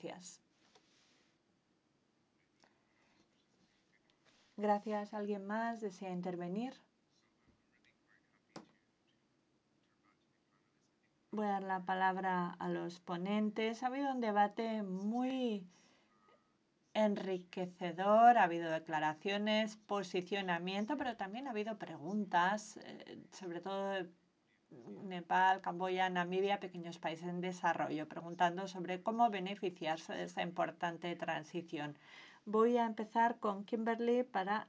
Gracias. Gracias. ¿Alguien más desea intervenir? Voy a dar la palabra a los ponentes. Ha habido un debate muy enriquecedor, ha habido declaraciones, posicionamiento, pero también ha habido preguntas, sobre todo de Nepal, Camboya, Namibia, pequeños países en desarrollo, preguntando sobre cómo beneficiarse de esta importante transición. Voy a empezar con Kimberly para